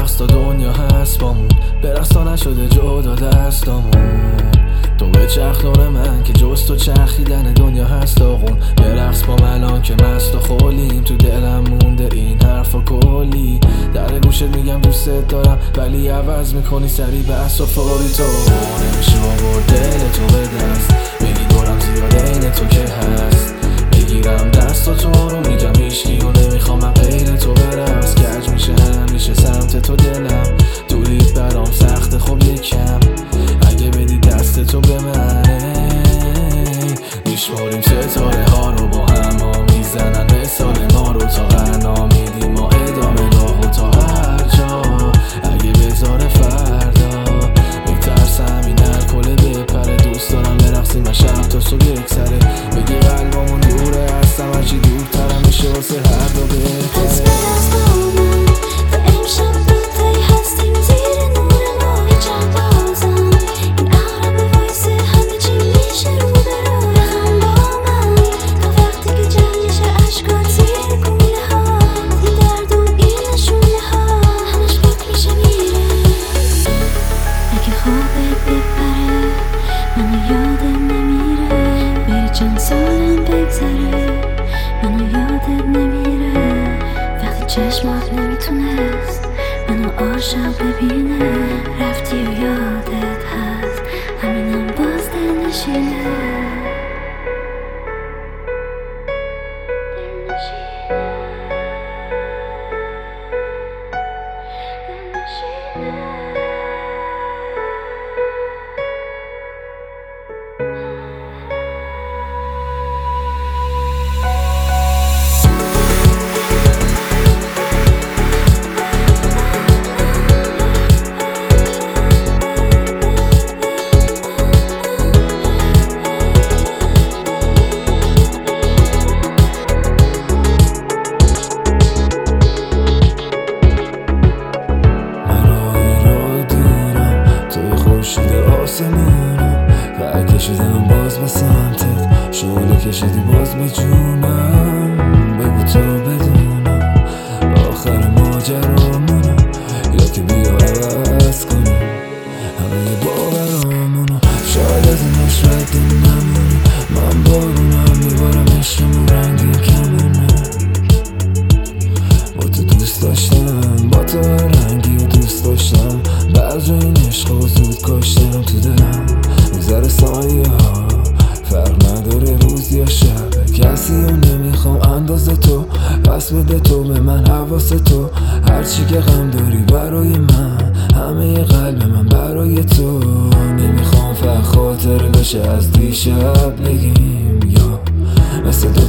رقص تا دنیا هست بامون، برقص تا نشده جدا دستامون. تو بچرخ دور من که جز تو چرخیدن دنیا هست داغون. برقص با من الان که مست و خولیم، تو دلم مونده این حرفا کلی. در گوشت میگم دوست دارم ولی عوض میکنی سری بحث و فوری. تو نمیشه آورد دل تو به دست، بگی دورم زیاده این تو که هست. بگیرم دست و تو رو میگم هیچکی و نمیخوام من غیر تو برقص. کج میشه همیشه سمت تو دلم، دوریت برام سخته خب یکم. اگه بدی دست تو به من میشماریم ستاره ها رو با هم ها میزنن مثال ما رو تا غنا میدیم ما ادامه راه و تا هر جا. اگه بذاره فردا میترسم این الکل بپره. دوست دارم برقصیم و شب تا صبح یکسره. بگی قلبمون دوره هستم هرچی دورترم میشه واسه هر دو بهتره. چشمات نمیتونست منو عاشق ببینه، رفتی و یادت هست همینم باز دل نشینه. و کشیدم باز به سمتت، شعله کشیدی باز به جونم. بگو تو بدونم آخر ماجرامونو، یا که بیا عوض کنیم همه باورامونو. شاید از این عشرت دل نمونه، من بارونم میبارم عشقمون رنگین کمونه. با تو دوست داشتم، با تو رنگی و دوست داشتم. بعد این عشق و زود کاشتم تو دلم. میذاره سایه ها فرق نداره روز یا شب، کسی رو نمیخوام اندازه تو. پس بده تو به من حواس تو، هرچی که غم داری برای من، همه قلب من برای تو. نمیخوام فقط خاطر بشه از دیشب بگیم، یا مثل